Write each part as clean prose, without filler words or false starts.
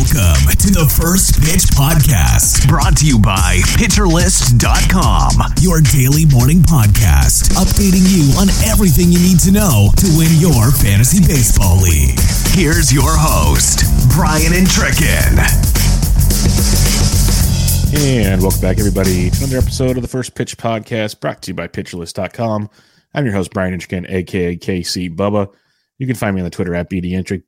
Welcome to the First Pitch Podcast, brought to you by PitcherList.com, your daily morning podcast, updating you on everything you need to know to win your fantasy baseball league. Here's your host, Brian Entrekin. And welcome back, everybody, to another episode of the First Pitch Podcast, brought to you by PitcherList.com. I'm your host, Brian Entrekin, a.k.a. KC Bubba. You can find me on the Twitter at BDentrek,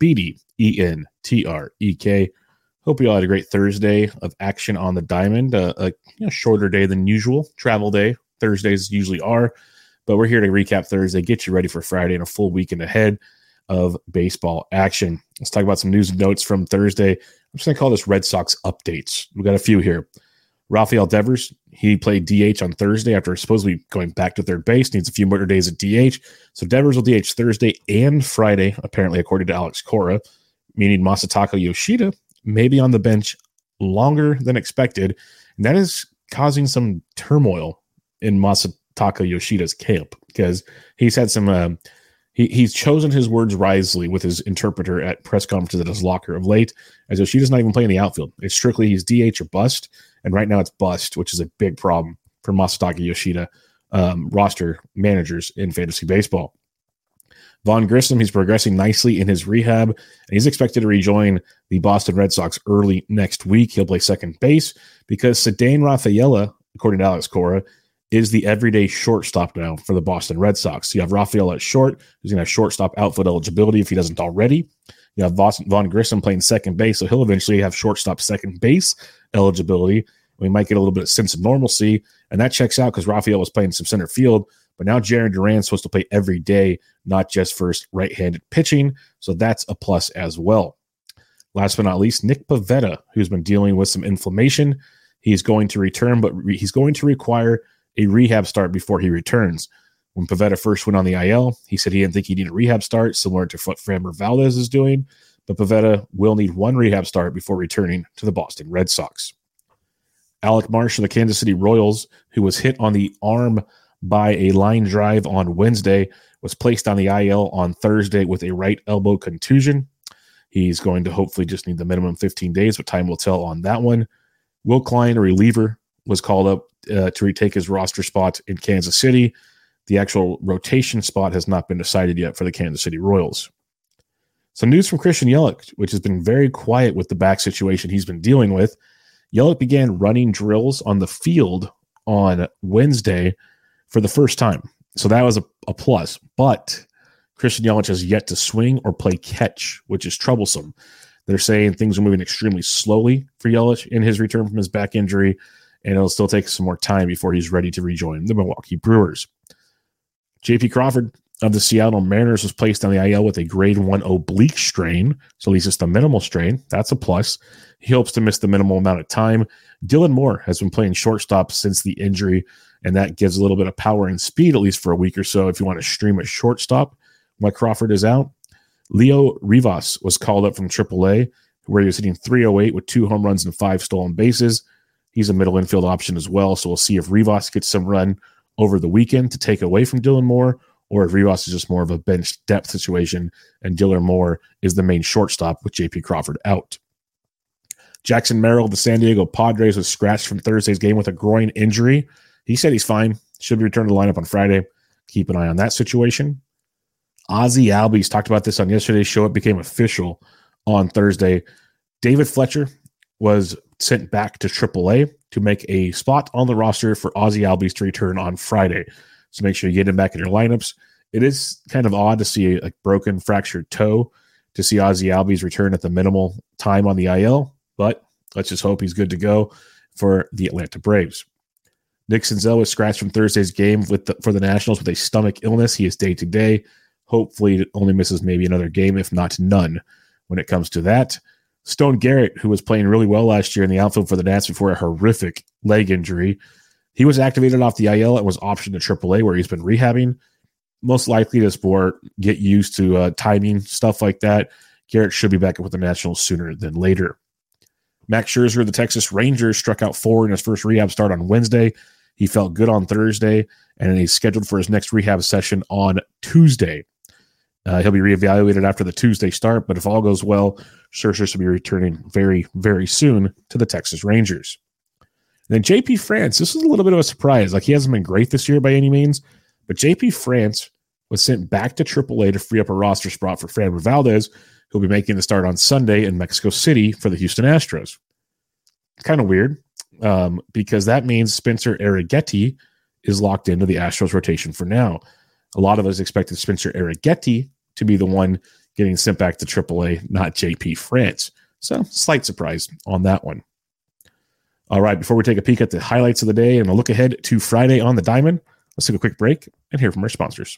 BDENTREK. Hope you all had a great Thursday of action on the diamond. A shorter day than usual, travel day. Thursdays usually are, but we're here to recap Thursday, get you ready for Friday and a full weekend ahead of baseball action. Let's talk about some news and notes from Thursday. I'm just going to call this Red Sox updates. We got a few here. Rafael Devers, he played DH on Thursday after supposedly going back to third base, needs a few more days at DH. So Devers will DH Thursday and Friday, apparently, according to Alex Cora, meaning Masataka Yoshida may be on the bench longer than expected. And that is causing some turmoil in Masataka Yoshida's camp because he's had some he's chosen his words wisely with his interpreter at press conferences at his locker of late, as Yoshida's not even playing the outfield. It's strictly he's DH or bust. And right now it's bust, which is a big problem for Masataka Yoshida roster managers in fantasy baseball. Vaughn Grissom, he's progressing nicely in his rehab, and he's expected to rejoin the Boston Red Sox early next week. He'll play second base because Ceddanne Rafaela, according to Alex Cora, is the everyday shortstop now for the Boston Red Sox. So you have Rafaela at short, who's going to have shortstop outfield eligibility if he doesn't already. You have Vaughn Grissom playing second base, so he'll eventually have shortstop second base eligibility. We might get a little bit of sense of normalcy, and that checks out because Rafael was playing some center field, but now Jarren Duran's supposed to play every day, not just first right-handed pitching, so that's a plus as well. Last but not least, Nick Pivetta, who's been dealing with some inflammation. He's going to return, but he's going to require a rehab start before he returns. When Pivetta first went on the IL, he said he didn't think he needed a rehab start, similar to what Framber Valdez is doing, but Pivetta will need one rehab start before returning to the Boston Red Sox. Alec Marsh of the Kansas City Royals, who was hit on the arm by a line drive on Wednesday, was placed on the IL on Thursday with a right elbow contusion. He's going to hopefully just need the minimum 15 days, but time will tell on that one. Will Klein, a reliever, was called up to retake his roster spot in Kansas City. The actual rotation spot has not been decided yet for the Kansas City Royals. Some news from Christian Yelich, which has been very quiet with the back situation he's been dealing with. Yelich began running drills on the field on Wednesday for the first time. So that was a plus. But Christian Yelich has yet to swing or play catch, which is troublesome. They're saying things are moving extremely slowly for Yelich in his return from his back injury, and it'll still take some more time before he's ready to rejoin the Milwaukee Brewers. J.P. Crawford of the Seattle Mariners was placed on the IL with a grade 1 oblique strain, so at least it's a minimal strain. That's a plus. He hopes to miss the minimal amount of time. Dylan Moore has been playing shortstop since the injury, and that gives a little bit of power and speed, at least for a week or so, if you want to stream a shortstop while Crawford is out. Leo Rivas was called up from AAA, where he was hitting .308 with 2 home runs and 5 stolen bases. He's a middle infield option as well, so we'll see if Rivas gets some run over the weekend to take away from Dylan Moore, or if Rivas is just more of a bench depth situation and Dylan Moore is the main shortstop with J.P. Crawford out. Jackson Merrill of the San Diego Padres was scratched from Thursday's game with a groin injury. He said he's fine. Should be returned to the lineup on Friday. Keep an eye on that situation. Ozzie Albies talked about this on yesterday's show. It became official on Thursday. David Fletcher was sent back to AAA to make a spot on the roster for Ozzie Albies to return on Friday. So make sure you get him back in your lineups. It is kind of odd to see a broken, fractured toe, to see Ozzie Albies return at the minimal time on the IL, but let's just hope he's good to go for the Atlanta Braves. Nick Senzel was scratched from Thursday's game for the Nationals with a stomach illness. He is day-to-day. Hopefully only misses maybe another game, if not none, when it comes to that. Stone Garrett, who was playing really well last year in the outfield for the Nats before a horrific leg injury, he was activated off the IL and was optioned to AAA, where he's been rehabbing. Most likely to get used to timing, stuff like that. Garrett should be back with the Nationals sooner than later. Max Scherzer of the Texas Rangers struck out 4 in his first rehab start on Wednesday. He felt good on Thursday, and he's scheduled for his next rehab session on Tuesday. He'll be reevaluated after the Tuesday start, but if all goes well Scherzer should be returning very, very soon to the Texas Rangers. And then JP France, this is a little bit of a surprise. Like, he hasn't been great this year by any means, but JP France was sent back to AAA to free up a roster spot for Framber Valdez, who'll be making the start on Sunday in Mexico City for the Houston Astros. Kind of weird, because that means Spencer Arrighetti is locked into the Astros rotation for now. A lot of us expected Spencer Arrighetti to be the one getting sent back to AAA, not JP France. So, slight surprise on that one. All right, before we take a peek at the highlights of the day and a look ahead to Friday on the Diamond, let's take a quick break and hear from our sponsors.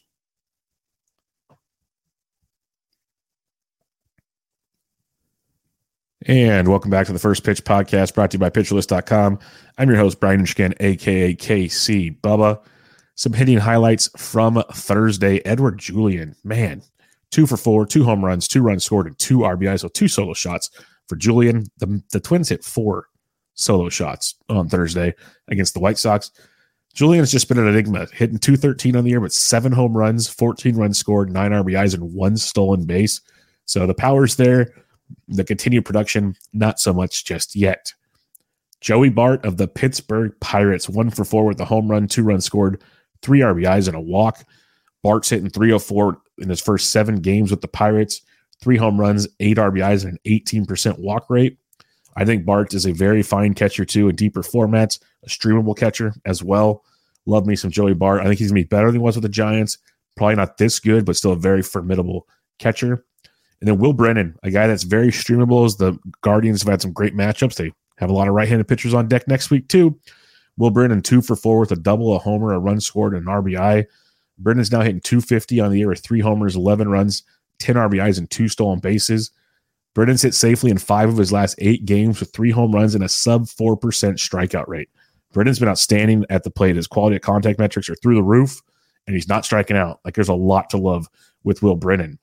And welcome back to the First Pitch Podcast, brought to you by PitcherList.com. I'm your host, Brian Inchkin, a.k.a. KC Bubba. Some hitting highlights from Thursday. Edouard Julien, man, 2 for 4, 2 home runs, 2 runs scored, and 2 RBIs, so 2 solo shots for Julien. The Twins hit 4 solo shots on Thursday against the White Sox. Julien has just been an enigma, hitting .213 on the year, but 7 home runs, 14 runs scored, 9 RBIs, and 1 stolen base. So the power's there. The continued production, not so much just yet. Joey Bart of the Pittsburgh Pirates, 1 for 4 with a home run, 2 runs scored, 3 RBIs, and a walk. Bart's hitting .304 in his first 7 games with the Pirates, 3 home runs, 8 RBIs, and an 18% walk rate. I think Bart is a very fine catcher, too, in deeper formats, a streamable catcher as well. Love me some Joey Bart. I think he's going to be better than he was with the Giants. Probably not this good, but still a very formidable catcher. And then Will Brennan, a guy that's very streamable, as the Guardians have had some great matchups. They have a lot of right-handed pitchers on deck next week, too. Will Brennan, 2 for 4 with a double, a homer, a run scored, and an RBI. Brennan's now hitting .250 on the year with 3 homers, 11 runs, 10 RBIs, and 2 stolen bases. Brennan's hit safely in 5 of his last 8 games with 3 home runs and a sub 4% strikeout rate. Brennan's been outstanding at the plate. His quality of contact metrics are through the roof, and he's not striking out. Like, there's a lot to love with Will Brennan.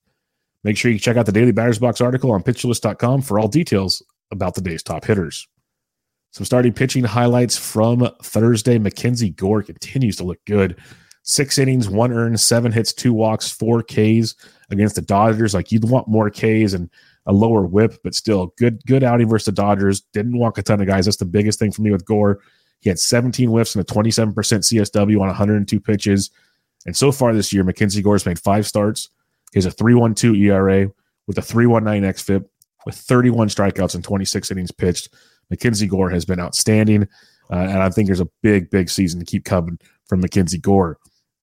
Make sure you check out the Daily Batters Box article on PitcherList.com for all details about the day's top hitters. Some starting pitching highlights from Thursday. Mackenzie Gore continues to look good. 6 innings, 1 earned, 7 hits, 2 walks, 4 Ks against the Dodgers. Like, you'd want more Ks and a lower whip, but still good outing versus the Dodgers. Didn't walk a ton of guys. That's the biggest thing for me with Gore. He had 17 whiffs and a 27% CSW on 102 pitches. And so far this year, Mackenzie Gore's made 5 starts. He has a 3.12 ERA with a 3.19 xFIP with 31 strikeouts and 26 innings pitched. Mackenzie Gore has been outstanding, and I think there's a big season to keep coming from Mackenzie Gore.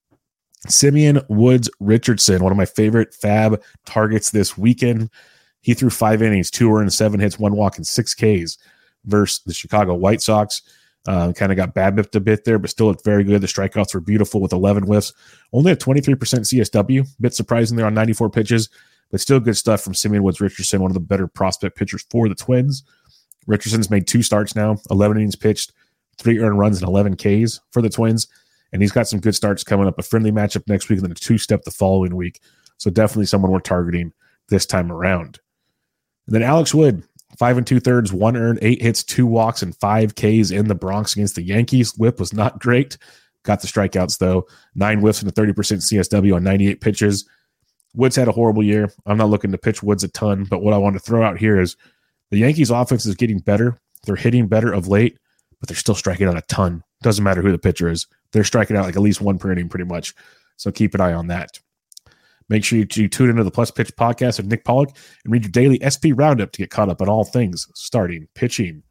Simeon Woods Richardson, one of my favorite fab targets this weekend. He threw 5 innings, 2 earned, 7 hits, 1 walk, and 6 Ks versus the Chicago White Sox. Kind of got bad-bipped a bit there, but still looked very good. The strikeouts were beautiful with 11 whiffs. Only a 23% CSW. Bit surprising there on 94 pitches, but still good stuff from Simeon Woods Richardson, one of the better prospect pitchers for the Twins. Richardson's made 2 starts now, 11 innings pitched, 3 earned runs, and 11 Ks for the Twins. And he's got some good starts coming up. A friendly matchup next week and then a 2-step the following week. So definitely someone we're targeting this time around. And then Alex Wood, 5 2/3, 1 earned, 8 hits, 2 walks, and 5 Ks in the Bronx against the Yankees. Whip was not great. Got the strikeouts, though. 9 whiffs and a 30% CSW on 98 pitches. Woods had a horrible year. I'm not looking to pitch Woods a ton, but what I want to throw out here is the Yankees' offense is getting better. They're hitting better of late, but they're still striking out a ton. Doesn't matter who the pitcher is. They're striking out like at least 1 per inning pretty much. So keep an eye on that. Make sure you tune into the Plus Pitch podcast with Nick Pollock and read your daily SP Roundup to get caught up on all things starting pitching.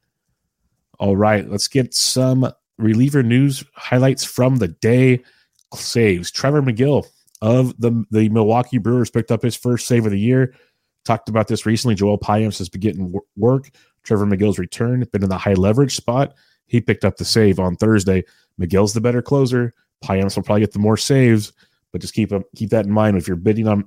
All right, let's get some reliever news highlights from the day. Saves. Trevor Megill of the Milwaukee Brewers picked up his first save of the year. Talked about this recently. Joel Payamps has been getting work. Trevor Megill's return, been in the high leverage spot. He picked up the save on Thursday. Megill's the better closer. Payamps will probably get the more saves. But just keep that in mind if you're bidding on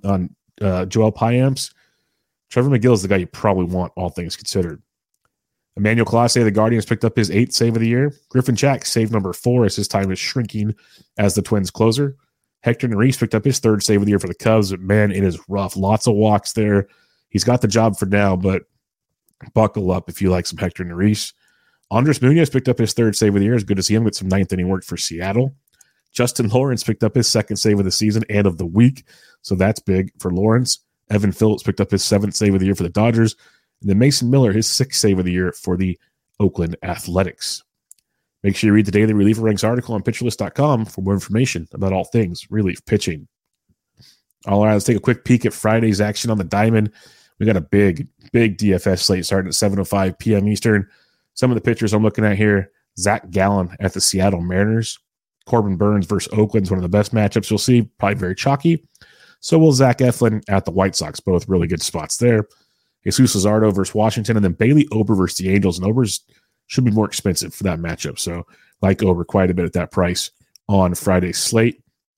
Joel Payamps. Trevor Megill is the guy you probably want, all things considered. Emmanuel Clase of the Guardians picked up his 8th save of the year. Griffin Jack, save number 4 as his time is shrinking as the Twins closer. Hector Neris picked up his 3rd save of the year for the Cubs. But man, it is rough. Lots of walks there. He's got the job for now, but buckle up if you like some Hector Neris. Andres Munoz picked up his 3rd save of the year. It's good to see him get some 9th inning work for Seattle. Justin Lawrence picked up his 2nd save of the season and of the week, so that's big for Lawrence. Evan Phillips picked up his 7th save of the year for the Dodgers. And then Mason Miller, his 6th save of the year for the Oakland Athletics. Make sure you read the Daily Reliever Ranks article on PitcherList.com for more information about all things relief pitching. All right, let's take a quick peek at Friday's action on the diamond. We got a big DFS slate starting at 7:05 p.m. Eastern. Some of the pitchers I'm looking at here: Zach Gallen at the Seattle Mariners. Corbin Burns versus Oakland is one of the best matchups you'll see. Probably very chalky. So will Zach Eflin at the White Sox. Both really good spots there. Jesus Luzardo versus Washington, and then Bailey Ober versus the Angels. And Ober's should be more expensive for that matchup. So like Ober quite a bit at that price on Friday's slate.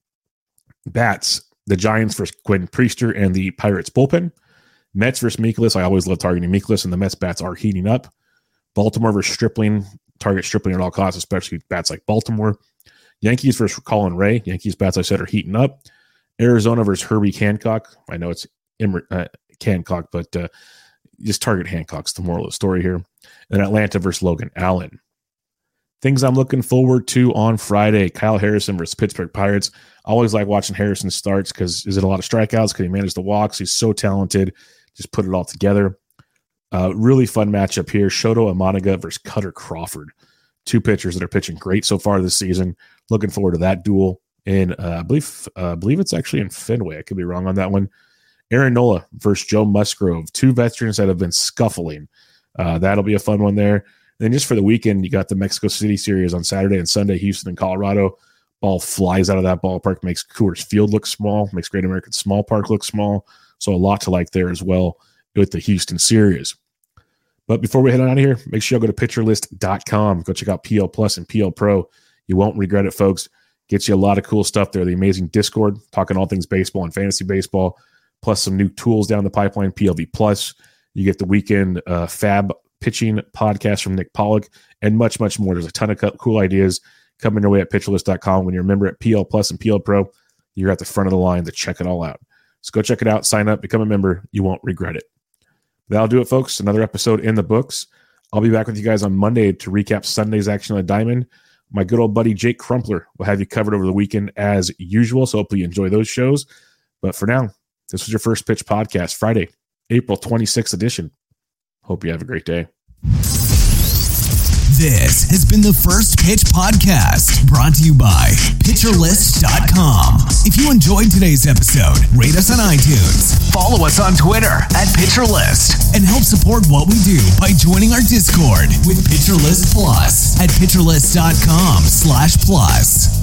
Bats, the Giants versus Quinn Priester and the Pirates bullpen. Mets versus Mikolas. I always love targeting Mikolas, and the Mets bats are heating up. Baltimore versus Stripling. Target Stripling at all costs, especially bats like Baltimore. Yankees versus Colin Ray. Yankees bats, I said, are heating up. Arizona versus Herbie Hancock. I know it's Hancock, but just target Hancock's the moral of the story here. And Atlanta versus Logan Allen. Things I'm looking forward to on Friday: Kyle Harrison versus Pittsburgh Pirates. I always like watching Harrison starts because is it a lot of strikeouts? Can he manage the walks? He's so talented. Just put it all together. Really fun matchup here. Shoto Imanaga versus Cutter Crawford. Two pitchers that are pitching great so far this season. Looking forward to that duel. And I believe it's actually in Fenway. I could be wrong on that one. Aaron Nola versus Joe Musgrove. Two veterans that have been scuffling. That'll be a fun one there. And then just for the weekend, you got the Mexico City series on Saturday and Sunday, Houston and Colorado. Ball flies out of that ballpark, makes Coors Field look small, makes Great American Small Park look small. So a lot to like there as well with the Houston series. But before we head on out of here, make sure you go to PitcherList.com. Go check out PL Plus and PL Pro. You won't regret it, folks. Gets you a lot of cool stuff there. The amazing Discord, talking all things baseball and fantasy baseball, plus some new tools down the pipeline, PLV Plus. You get the weekend Fab pitching podcast from Nick Pollock, and much, much more. There's a ton of cool ideas coming your way at PitcherList.com. When you're a member at PL Plus and PL Pro, you're at the front of the line to check it all out. So go check it out, sign up, become a member. You won't regret it. That'll do it, folks. Another episode in the books. I'll be back with you guys on Monday to recap Sunday's action on the diamond. My good old buddy Jake Crumpler will have you covered over the weekend as usual, so hopefully you enjoy those shows. But for now, this was your First Pitch Podcast, Friday, April 26th edition. Hope you have a great day. This has been the First Pitch Podcast, brought to you by PitcherList.com. If you enjoyed today's episode, rate us on iTunes, follow us on Twitter at PitcherList, and help support what we do by joining our Discord with PitcherList Plus at PitcherList.com/plus.